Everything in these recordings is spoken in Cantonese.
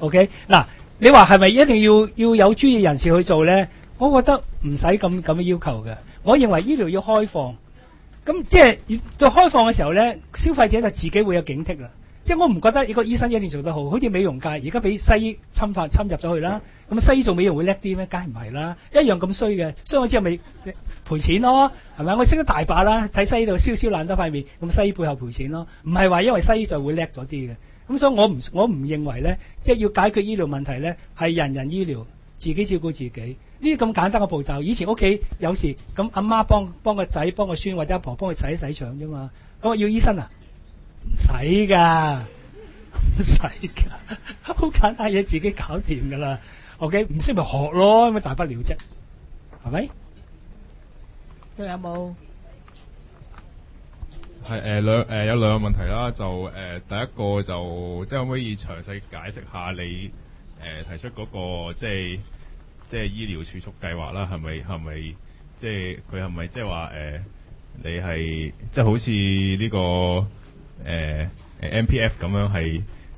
OK 嗱，你話係咪一定要有專業人士去做咧？我覺得唔使咁嘅要求嘅。我認為醫療要開放，咁即係到開放嘅時候咧，消費者就自己會有警惕啦。即係我唔覺得一個醫生一定做得好，好似美容界而家俾西醫侵入咗去啦。咁西醫做美容會叻啲咩？梗係唔係啦，一樣咁衰嘅。所以我之後咪賠錢咯，係咪？我識得大把啦，睇西醫度燒爛得塊面，咁西醫背後賠錢咯，唔係話因為西醫就會叻咗啲嘅。咁所以我唔認為咧，即係要解決醫療問題咧，係人人醫療，自己照顧自己。呢啲咁簡單嘅步驟，以前屋企有時咁阿媽幫個仔、幫個孫或者阿婆幫佢洗腸啫嘛。咁我要醫生啊？唔使㗎，好簡單嘢自己搞掂㗎啦。OK， 唔識咪學咯，咁大不了啫，係咪？仲有冇？ 係有兩個問題啦，就第一個就即係可唔可以詳細解釋下你提出嗰個即係醫療儲蓄計劃啦？係咪即係佢係咪即係話你係即係好似呢個MPF 咁樣係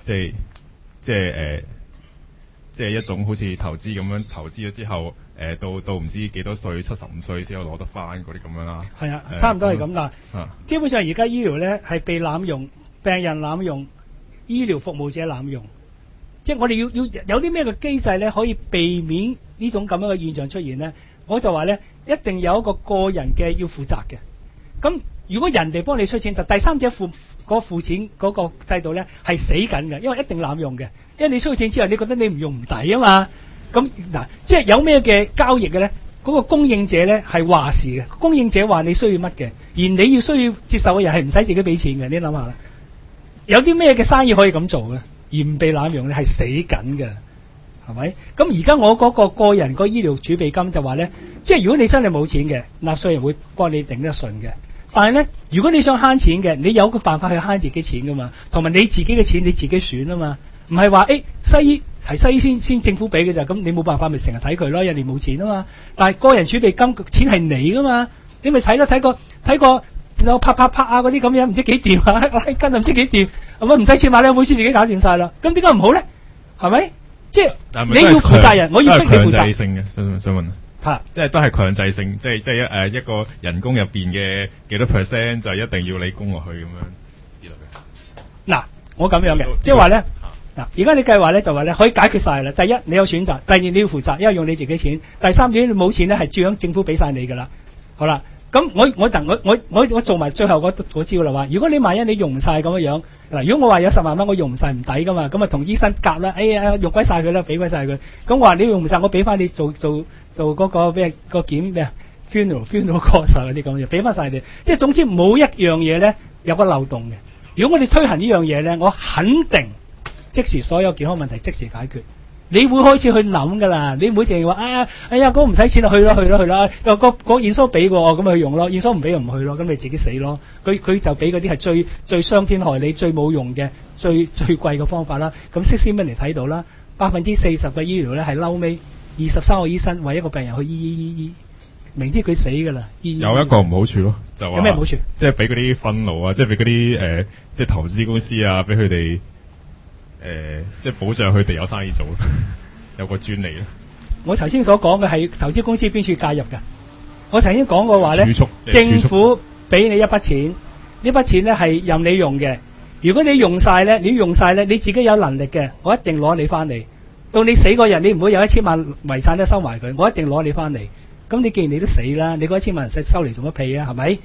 即係一種好似投資咁樣，投資咗之後到唔知幾多歲75歲先有攞得翻嗰啲咁樣啦。係啊， 差唔多係咁啦。基本上而家醫療咧係被濫用，病人濫用，醫療服務者濫用。即係我哋要有啲咩嘅機制咧，可以避免呢種咁樣嘅現象出現咧？我就話咧，一定有一個個人嘅要負責嘅。咁如果人哋幫你出錢，就第三者付錢嗰個制度咧係死緊嘅，因為一定濫用嘅。因為你出咗錢之後，你覺得你唔用唔抵啊嘛。咁嗱，即係有咩嘅交易嘅咧？嗰個供應者咧係話事嘅，供應者話你需要乜嘅，而你要需要接受嘅人係唔使自己俾錢嘅。你諗下啦，有啲咩嘅生意可以咁做嘅，而唔被濫用咧係死緊嘅，係咪？咁而家我嗰個人個醫療儲備金就話咧，即係如果你真係冇錢嘅，納稅人會幫你頂得順嘅。但係咧，如果你想慳錢嘅，你有個辦法去慳自己錢噶嘛，同埋你自己嘅錢你自己選啊嘛，唔係話西醫係西醫先政府俾嘅咋，咁你冇辦法咪成日睇佢咯，人哋冇錢啊嘛。但係個人儲備金錢係你噶嘛，你咪睇過有拍啊嗰啲咁樣唔知幾掂啊，拉筋啊唔知幾掂，係咪唔使錢買咧，每次自己搞掂晒啦。咁點解唔好咧？係咪？即係你要負責任，我要逼你負責。強制性嘅，想問。即係都係強制性，即係一個人工入邊嘅幾多 percent 就一定要你供落去咁樣之類嘅。嗱，我咁樣嘅，即係話咧，嗱，而家你計劃咧就話咧可以解決晒啦。第一，你有選擇；第二，你要負責，因為用你自己錢；第三，如果你冇錢咧，係照樣政府俾晒你噶啦。好啦，咁我做埋最後嗰招啦。話如果你萬一你用唔晒咁樣，嗱，如果我話有10萬蚊，我用唔晒唔抵噶嘛，咁啊同醫生夾啦，用鬼晒佢啦，俾鬼晒佢。咁我話你用唔晒，我俾翻你做嗰個咩個檢咩 funeral cost 嗰啲咁嘢，俾翻晒你。即係總之冇一樣嘢咧有個漏洞嘅。如果我哋推行呢樣嘢咧，我肯定即時所有健康問題即時解決。你會開始去諗㗎啦，你唔會淨係話嗰個唔使錢啦，去啦，又個驗收俾喎，咁去用咯，驗收唔俾又唔去咯，咁你自己死咯。佢就俾嗰啲係最傷天害理、最冇用嘅、最貴嘅方法啦。咁60蚊嚟睇到啦，40%嘅醫療咧係嬲尾23個醫生為一個病人去醫，明知佢死㗎啦。有一個唔好處咯，就話有咩唔好處？即係俾嗰啲憤怒啊，即係俾嗰啲即係投資公司啊，俾佢哋。即係保障佢哋有生意做，有個專利咯。我頭先所講嘅係投資公司邊處介入㗎？我曾經講過話咧，政府俾你一筆錢，呢筆錢咧係任你用嘅。如果你用晒咧，你自己有能力嘅，我一定攞你翻嚟。到你死嗰日，你唔會有1000萬遺產都收埋佢，我一定攞你翻嚟。咁你既然你都死啦，你嗰1000萬人收嚟做乜屁啊？係咪？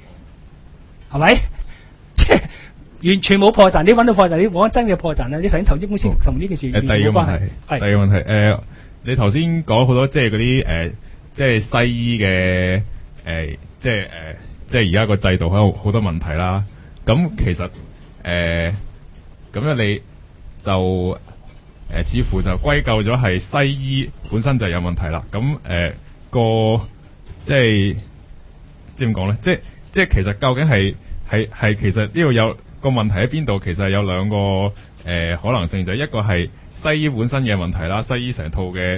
即係。完全冇破綻，你揾到破綻，你揾真嘅破綻啦！你首先投資公司同呢件事完全冇關係。第二個問題，你頭先講好多即係嗰啲即係西醫嘅即係而家個制度有好多問題啦。咁其實咁咧你就似乎就歸咎咗係西醫本身就有問題啦。咁即係點講咧？即係其實究竟係其實呢度有個問題喺邊度？其實有兩個可能性，就係一個係西醫本身嘅問題啦，西醫成套嘅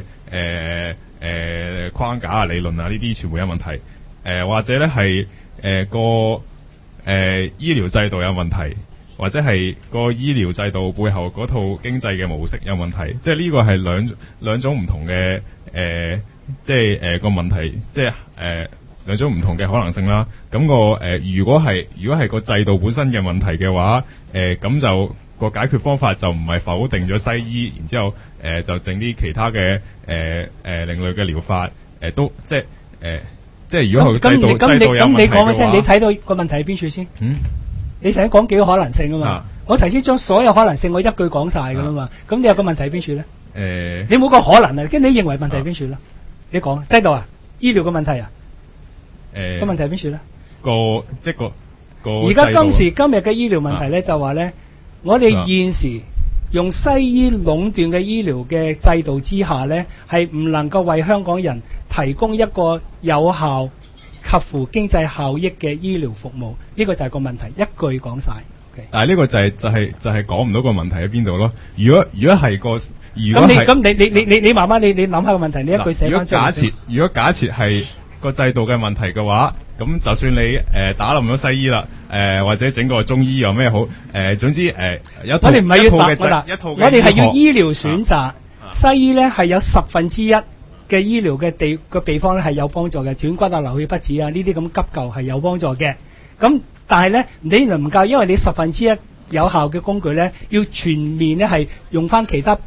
框架啊、理論啊呢啲全部有問題。或者咧係醫療制度有問題， 或者係個醫療制度背後嗰套經濟嘅模式有問題，即係呢個係兩種唔同嘅即係個問題，即係兩種唔同嘅可能性啦。咁如果係個制度本身嘅問題嘅話，咁就個解決方法就唔係否定咗西醫，然之後就整啲其他嘅另類嘅療法，都即係如果佢制度有問題嘅話， 咁你講嘅聽，你睇到個問題喺邊處先？你頭先講幾個可能性啊嘛，我頭先將所有可能性我一句講晒㗎啦嘛，咁你有個問題喺邊處咧？你冇個可能啊，跟住你認為問題喺邊處啦？你講制度啊，醫療嘅問題啊，個問題喺邊處咧？ 即係個而家今時今日嘅醫療問題咧，就話咧，我哋現時用西醫壟斷嘅醫療嘅制度之下咧，係唔能夠為香港人提供一個有效合乎經濟效益嘅醫療服務，呢個就係個問題，一句講晒。 但係呢個就係講唔到個問題喺邊度咯。如果係你慢慢你諗下個問題，你一句寫翻出嚟。 如果假設係個制度嘅問題嘅話，咁就算你打冧咗西醫啦，或者整個中醫有咩好？總之有一套嘅我哋係要醫療選擇，西醫咧係有1/10嘅醫療嘅地方咧係有幫助嘅，斷骨啊、流血不止啊呢啲咁急救係有幫助嘅。咁但係咧你唔夠，因為你1/10有效嘅工具咧，要全面咧係用翻其他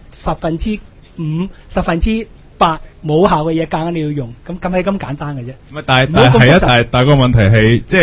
5/10、8冇效嘅嘢，夾硬你要用，咁係咁簡單嘅啫。 但係個問題係即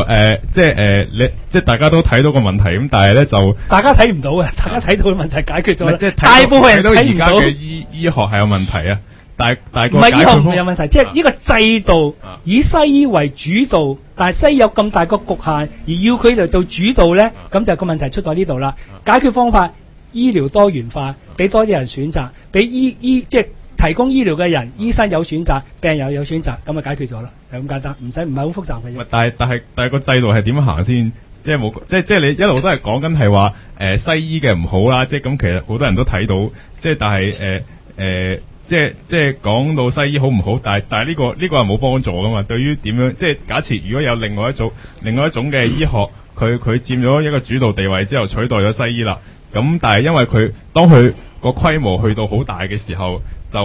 係大家都睇到個問題，咁但係咧就大家睇唔到嘅，大家睇到嘅問題解決咗啦。大部分人睇唔到。而家嘅醫學係有問題啊，但係唔係醫學唔係有問題，即係呢個制度以西醫為主導，但係西醫有咁大個局限，而要佢嚟做主導咧，咁就個問題出咗呢度啦。解決方法醫療多元化，俾多啲人選擇，俾即係提供醫療嘅人，醫生有選擇，病人有選擇，咁就解決咗啦，係咁簡單，唔係好複雜嘅嘢。但係個制度係點行先？即係冇，即係你一路都係講緊係話西醫嘅唔好啦，即係咁其實好多人都睇到，即係但係即係講到西醫好唔好，但係呢個係冇幫助噶嘛。對於點樣，即係假設如果有另外一種嘅醫學，佢佔咗一個主導地位之後取代咗西醫啦，咁但係因為當佢個規模去到好大嘅時候，就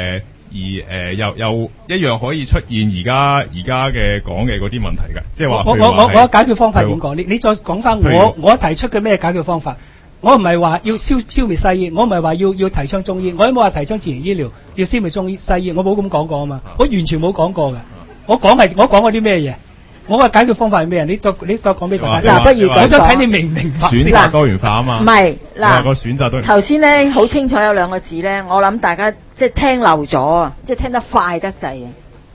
又一樣可以出現而家嘅講嘅嗰啲問題㗎，即係話我解決方法點講？你再講翻我提出嘅咩解決方法？我唔係話要消滅西醫，我唔係話要提倡中醫，我都冇話提倡自然醫療要消滅西醫，我冇咁講過啊嘛，我完全冇講過嘅。我講過啲咩嘢？我話解決方法係咩？你再講俾大家。 嗱，不如我想睇你明唔明白先。 選擇多元化啊嘛。 唔係嗱， 個選擇多元化。 頭先咧好清楚有兩個字咧，我諗大家即係聽漏咗啊，即係聽得快得滯啊。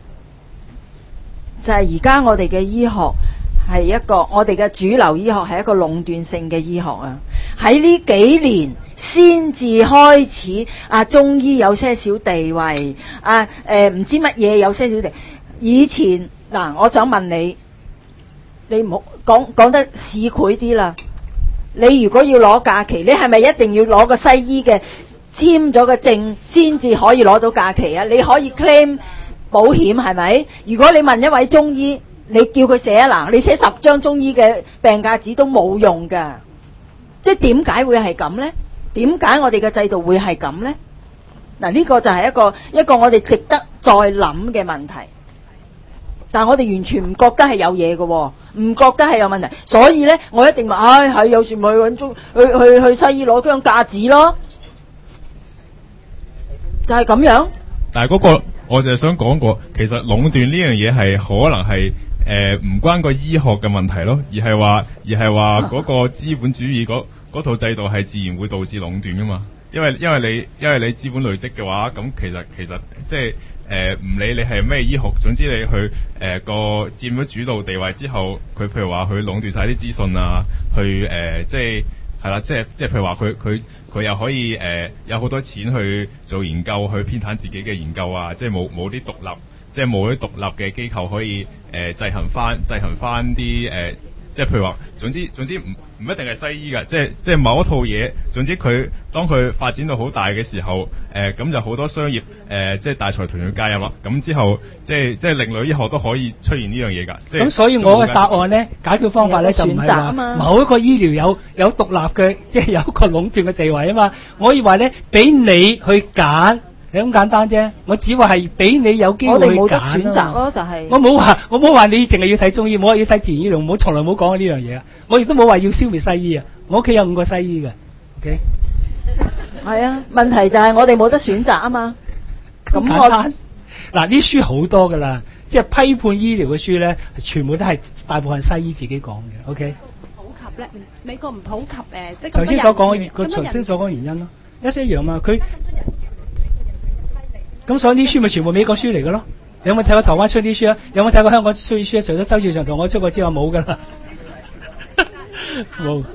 就係而家我哋嘅醫學係一個，我哋嘅主流醫學係一個壟斷性嘅醫學啊。喺呢幾年先至開始中醫有些少地位唔知乜嘢有些少地位。以前嗱，我想問你唔好講得市儈啲啦。你如果要攞假期，你係咪一定要攞個西醫嘅簽咗個證先至可以攞到假期啊？你可以 claim 保險係咪？如果你問一位中醫，你叫佢寫嗱，你寫10張中醫嘅病假紙都冇用㗎。即係點解會係咁呢？點解我哋嘅制度會係咁呢？嗱，呢個就係一個我哋值得再諗嘅問題。但係我哋完全唔覺得係有嘢嘅，唔覺得係有問題。所以呢，我一定話，係有時咪去揾去西醫攞張假紙咯，就係咁樣。 但係嗰個，我就係想講過，其實壟斷呢樣嘢係可能係唔關個醫學嘅問題咯，而係話嗰個資本主義嗰套制度係自然會導致壟斷噶嘛。因為你資本累積嘅話，咁其實即係唔理你係咩醫學，總之你去個佔咗主導地位之後，佢譬如話佢壟斷晒啲資訊啊，去即係係啦，即係譬如話佢又可以有好多錢去做研究，去偏袒自己嘅研究啊，即係冇啲獨立，即係冇啲獨立嘅機構可以制衡翻啲即係譬如話，總之唔一定係西醫㗎，即係某一套嘢，總之當佢發展到好大嘅時候，咁就好多商業即係大財團去介入啦。咁之後即係另類醫學都可以出現呢樣嘢㗎。咁所以我嘅答案咧，解決方法咧就唔係話某一個醫療有獨立嘅，即係有一個壟斷嘅地位啊嘛。我可以話咧，俾你去揀。係咁簡單啫，我只話係俾你有機會去揀。 我哋冇得選擇咯，就係。 我冇話你淨係要睇中醫，冇話要睇自然醫療，從來冇講過呢樣嘢啊！我亦都冇話要消滅西醫啊！我屋企有5個西醫嘅 ，OK？ 係啊，問題就係我哋冇得選擇啊嘛。 咁簡單。嗱，啲書好多㗎啦，即係批判醫療嘅書咧，全部都係大部分西醫自己講嘅 ，OK？ 普及咧，美國唔普及即係頭先所講個頭先所講原因咯，一樣嘛，佢。咁所以啲書咪全部美國書嚟嘅咯？你有冇睇過台灣出啲書啊？有冇睇過香港出啲書啊？除咗周兆祥同我出過之外，冇㗎啦。冇。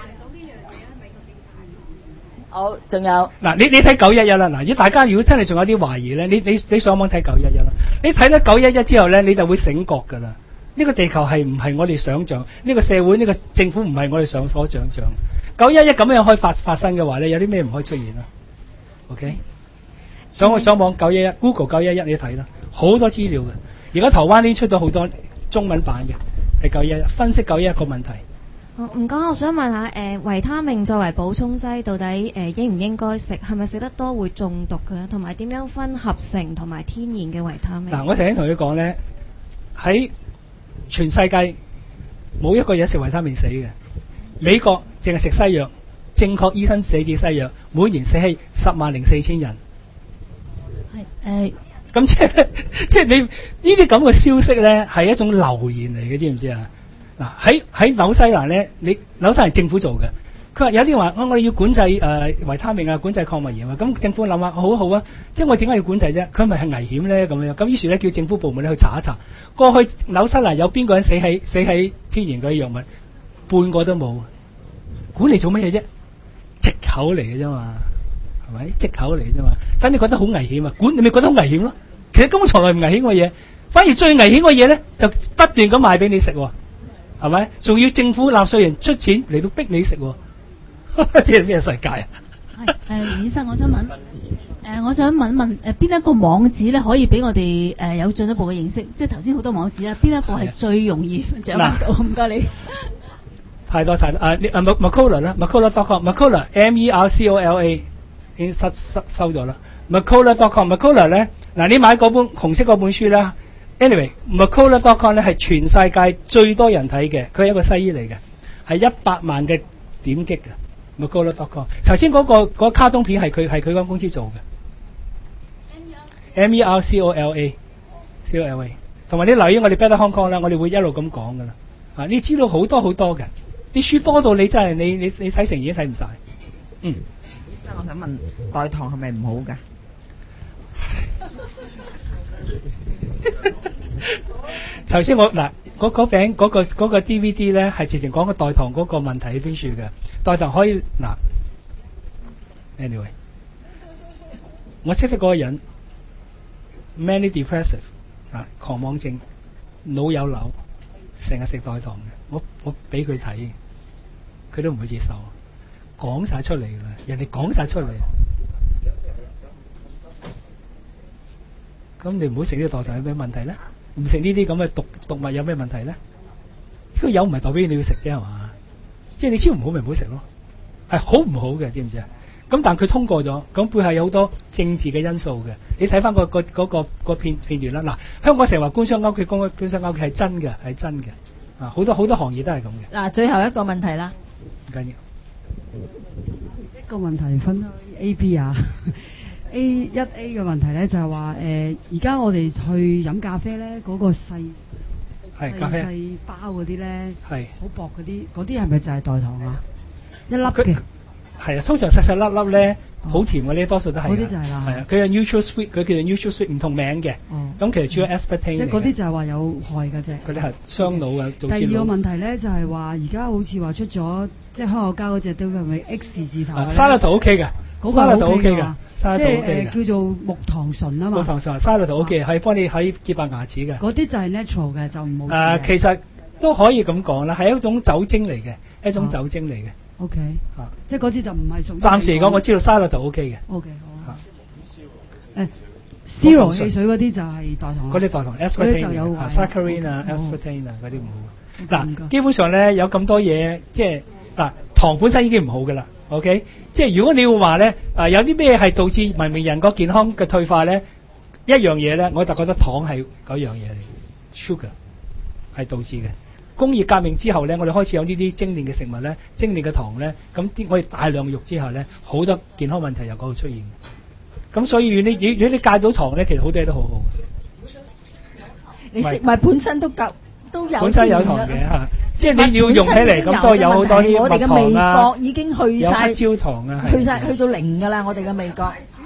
好，仲有嗱，你睇911啦。嗱，如果大家如果真係仲有啲懷疑咧，你上網睇911啦。你睇咗911之後咧，你就會醒覺㗎啦。呢個地球係唔係我哋想像？呢個社會呢個政府唔係我哋所想像。911咁樣可以發生嘅話咧，有啲咩唔可以出現啊 ？OK？上網911 Google 911你睇啦，好多資料嘅。而家台灣已經出咗好多中文版嘅，係911分析911個問題。 唔該，我想問下維他命作為補充劑，到底應唔應該食？係咪食得多會中毒嘅？同埋點樣分合成同埋天然嘅維他命？ 嗱，我頭先同你講咧，喺全世界冇一個人食維他命死嘅。美國淨係食西藥，正確醫生寫住西藥，每年死氣104000人。咁即係你呢啲咁嘅消息咧，係一種流言嚟嘅，知唔知啊？嗱，喺紐西蘭咧，紐西蘭政府做嘅，佢話有啲話我哋要管制維他命啊，管制礦物鹽啊，咁政府諗下好啊，即係我點解要管制啫？佢咪係危險咧咁樣？咁於是咧叫政府部門咧去查一查，過去紐西蘭有邊個人死喺天然嗰啲藥物，半個都冇，管嚟做乜嘢啫？藉口嚟嘅啫嘛。係咪藉口嚟啫嘛？等你覺得好危險啊，管你咪覺得好危險咯。其實根本從來唔危險嘅嘢，反而最危險嘅嘢咧，就不斷咁賣俾你食，係咪？仲要政府納稅人出錢嚟到逼你食，即係咩世界啊？ 係醫生，我想問邊一個網址咧可以俾我哋有進一步嘅認識？即係頭先好多網址啦，邊一個係最容易掌握到？唔該你。 太多Mercola 啦 ，Mercola.com，Mercola MERCOLA。已經收咗啦。Mercola.com，Mercola 咧，嗱你買嗰本紅色嗰本書啦。Anyway，Mercola.com 咧係全世界最多人睇嘅，佢係一個西醫嚟嘅，係100萬嘅點擊嘅。Mercola.com， 頭先嗰個卡通片係佢間公司做嘅。MERCOLA，同埋你留意我哋 Better Hong Kong 啦，我哋會一路咁講噶啦。啊，你知道好多嘅，啲書多到你真係你睇成已經睇唔晒。 我想問代糖係咪唔好㗎？ 頭先我嗱嗰個 DVD 咧係直情講個代糖嗰個問題喺邊處嘅。代糖可以嗱 ，anyway， 我識得嗰個人 ，many depressive 狂妄症，腦有瘤，成日食代糖嘅。我俾佢睇，佢都唔會接受。講晒出嚟啦，人哋講晒出嚟，咁你唔好食呢個代糖有咩問題咧？唔食呢啲咁嘅毒物有咩問題咧？呢個有唔係代表你要食啫係嘛？即係你超唔好咪唔好食咯，係好唔好嘅知唔知啊？咁但佢通過咗，咁背後有好多政治嘅因素嘅。你睇翻個片段啦。嗱，香港成日話官商勾結，官商勾結係真嘅，係真嘅。啊，好多行業都係咁嘅。 嗱，最後一個問題啦。 唔緊要。 一個問題分開 A、B 啊，A 嘅問題咧就係話而家我哋去飲咖啡咧，嗰個細包嗰啲咧，係好薄嗰啲係咪就係代糖啊？一粒嘅係啊，通常細粒咧，好甜嘅呢，多數都係。嗰啲就係啦。係啊， 佢係 neutral sweet，佢叫做 neutral sweet， 唔同名嘅。咁其實主要 aspartame。即係嗰啲就係話有害嘅啫。 嗰啲係傷腦嘅。 第二個問題咧就係話而家好似話出咗即係香口膠嗰隻都係咪 X 字頭嘅？ 沙律圖 OK 嘅， 嗰個係 OK 嘅。 即係叫做木糖醇啊嘛。 木糖醇沙律圖 OK，係幫你喺潔白牙齒嘅。 嗰啲就係 natural 嘅，就唔好。 其實都可以咁講啦，係一種酒精嚟嘅，一種酒精嚟嘅。 OK， 啊， 即係嗰支就唔係屬於。 暫時嚟講，我知道沙律就 OK 嘅。 OK，好啊。Zero 汽水嗰啲就係代糖。 嗰啲代糖 aspartame、saccharin 啊、aspartame 啊嗰啲唔好。嗱，基本上咧有咁多嘢，即係嗱糖本身已經唔好噶啦。OK， 即係如果你會話咧有啲咩係導致文明人個健康嘅退化咧，一樣嘢咧，我就覺得糖係嗰樣嘢嚟 ，sugar 係導致嘅。工業革命之後咧，我哋開始有呢啲精煉嘅食物咧，精煉嘅糖咧，咁我哋大量肉之後咧，好多健康問題由嗰度出現。咁所以如果你戒到糖咧，其實好多嘢都好好。 你食物本身都有本身有糖嘅嚇，即係你要用起嚟咁多有好多啲我哋嘅味覺已經去晒， 有黑椒糖啊， 去到零㗎啦，我哋嘅味覺。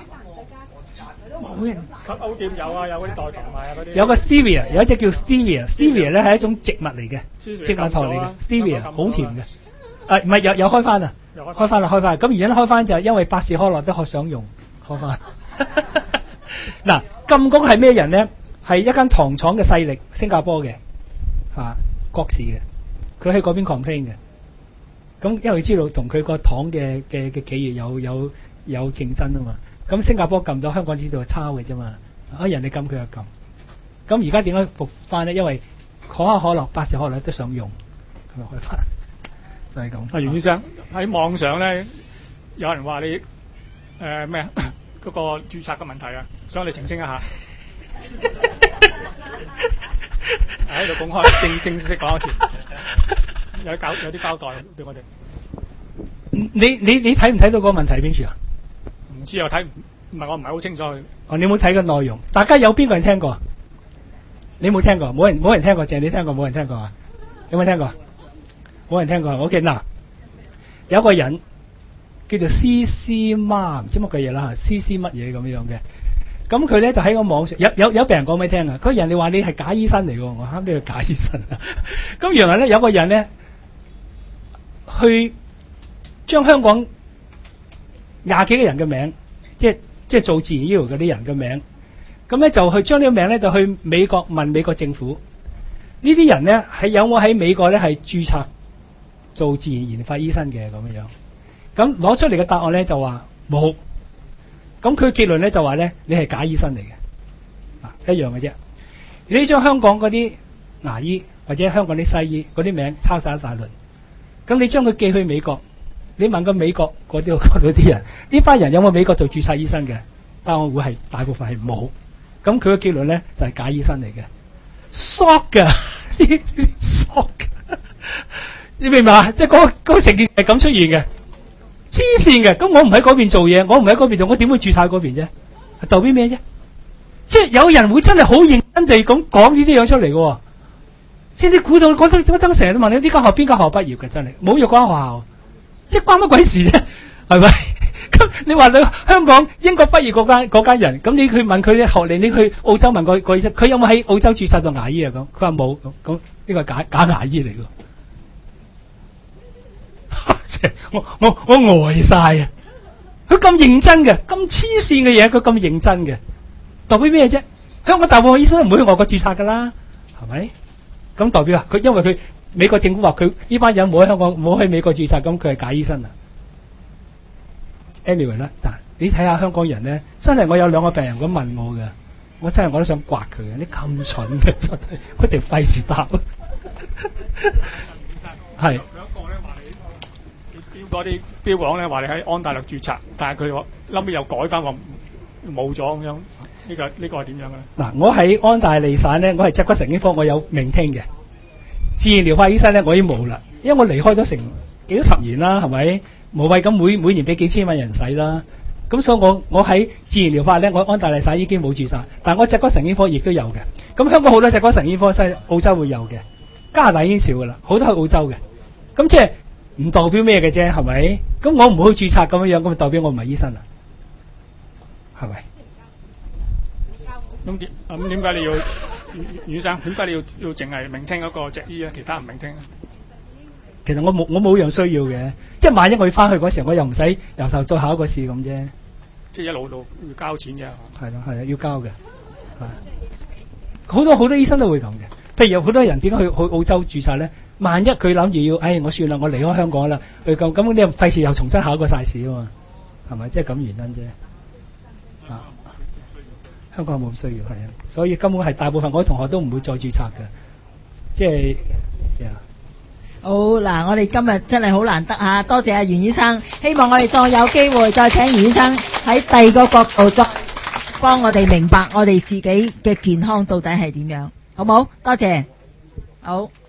冇人。 歐店有啊，有嗰啲代糖賣啊嗰啲。 有個 stevia， 有一隻叫 stevia 咧係一種植物嚟嘅，植物糖嚟嘅 stevia 好甜嘅。唔係有開翻啊，開翻啦。咁而家開翻就係因為百事可樂都好想用開翻。嗱，禁工係咩人咧？係一間糖廠嘅勢力，新加坡嘅國士嘅，佢喺嗰邊 complain 嘅。咁因為知道同佢個糖嘅企業有競爭啊嘛。咁新加坡禁咗，香港知道係抄嘅啫嘛。人哋禁佢又禁。咁而家點解復翻咧？因為可口可樂、百事可樂都想用，佢咪開翻，就係咁。 袁醫生喺網上咧，有人話你咩啊？嗰個註冊嘅問題啊，想你澄清一下。喺度公開正式講一次，有啲交代對我哋。 你睇唔睇到個問題邊處啊？ 唔知啊，我唔係好清楚。 哦，你冇睇個內容？大家有邊個人聽過？你冇聽過？冇人聽過，淨係你聽過，冇人聽過啊？有冇聽過？冇人聽過。OK， 嗱，有一個人叫做 CC 媽，唔知乜嘅嘢啦 CC 乜嘢咁樣嘅。咁佢咧就喺個網上有病人講俾你聽啊！佢人哋話你係假醫生嚟㗎，我嚇咩叫假醫生啊？咁原來咧有個人咧去將香港20幾個人嘅名，即係做自然醫療嗰啲人嘅名，咁咧就去將呢個名咧就去美國問美國政府，呢啲人咧係有冇喺美國咧係註冊做自然研發醫生嘅咁樣，咁攞出嚟嘅答案咧就話冇。咁佢結論咧就話咧，你係假醫生嚟嘅，一樣嘅啫。你將香港嗰啲牙醫或者香港啲西醫嗰啲名抄晒一大輪，咁你將佢寄去美國，你問個美國嗰啲人，呢班人有冇美國做註冊醫生嘅？答案會係大部分係冇。咁佢嘅結論咧就係假醫生嚟嘅 ，shock 㗎，shock，你明白啊？即係嗰個情況係咁出現嘅。黐線嘅，咁我唔喺嗰邊做嘢，我唔喺嗰邊做，我點會註冊嗰邊啫？係代表咩啫？即係有人會真係好認真地咁講呢啲樣出嚟嘅，即係你估到講得成日都問你呢間學校邊間學校畢業嘅，真係冇有關學校，即係關乜鬼事啫？係咪？咁你話你香港、英國畢業嗰間人，咁你去問佢啲學歷，你去澳洲問個醫生，佢有冇喺澳洲註冊做牙醫啊？咁佢話冇，咁呢個係假牙醫嚟嘅。我呆晒啊！佢咁認真嘅，咁黐線嘅嘢，佢咁認真嘅，代表咩啫？香港大部分醫生都唔會去外國註冊噶啦，係咪？咁代表啊？佢因為佢美國政府話佢呢班人冇喺香港冇喺美國註冊，咁佢係假醫生啊 ？Anyway 啦，但你睇下香港人咧，真係我有2個病人咁問我嘅，我真係我都想刮佢嘅，你咁蠢嘅真係，佢哋費事答。係。 嗰啲標榜咧話你喺安大略註冊，但係佢後尾又改翻話冇咗咁樣，呢個係點樣嘅咧？ 嗱，我喺安大利省咧，我係脊骨神經科，我有命聽嘅。自然療法醫生咧，我已經冇啦，因為我離開咗成幾多10年啦，係咪？無謂咁每年俾幾千萬人使啦。咁所以我喺自然療法咧，我安大利省已經冇註冊，但係我脊骨神經科亦都有嘅。咁香港好多脊骨神經科，澳洲會有嘅，加拿大已經少噶啦，好多去澳洲嘅。咁即係。唔代表咩嘅啫，係咪？咁我唔會去註冊咁樣，咁代表我唔係醫生啊？係咪？ 咁點解你要醫生？點解你要淨係命聽嗰個脊醫啊？其他唔命聽啊？ 其實我冇樣需要嘅，即係萬一我要翻去嗰時候，我又唔使由頭再考一個試咁啫。 即係一路要交錢啫。 係咯，要交嘅。好多醫生都會咁嘅。 譬如有好多人點解去澳洲註冊咧？萬一佢諗住要，我算啦，我離開香港啦，去咁你又費事又重新考個晒試啊嘛，係咪？即係咁原因啫。啊，香港冇需要係啊，所以根本係大部分我啲同學都唔會再註冊嘅，即係。 好嗱，我哋今日真係好難得啊！多謝阿袁醫生，希望我哋再有機會再請袁醫生喺第二個角度再幫我哋明白我哋自己嘅健康到底係點樣，好冇？多謝，好。